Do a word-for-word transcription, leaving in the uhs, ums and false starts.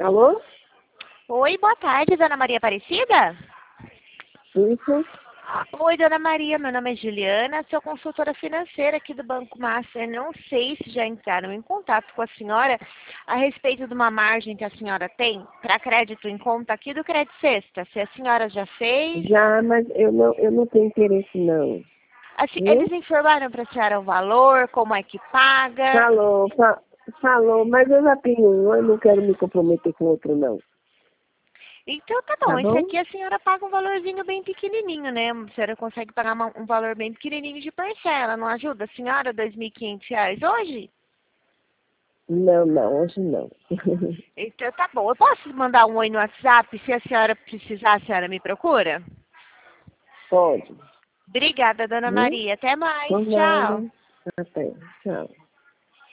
Alô? Oi, boa tarde, dona Maria Aparecida? Isso? Oi, dona Maria, meu nome é Juliana, sou consultora financeira aqui do Banco Master. Não sei se já entraram em contato com a senhora a respeito de uma margem que a senhora tem para crédito em conta aqui do Crédito Sexta. Se a senhora já fez? Já, mas eu não, eu não tenho interesse não. Assim, Viu? eles informaram para a senhora o valor, como é que paga? Falou, fa falou, mas eu já tenho um, eu não quero me comprometer com outro não. Então tá Tá bom, esse bom? aqui a senhora paga um valorzinho bem pequenininho, né? A senhora consegue pagar uma- um valor bem pequenininho de parcela, não ajuda a senhora? dois mil e quinhentos reais hoje? Não, não, hoje não. Então tá bom. Eu posso mandar um oi no WhatsApp? Se a senhora precisar, a senhora me procura? Pode. Obrigada, dona Viu? Maria. Até mais. Por Tchau. nada. Até. Tchau.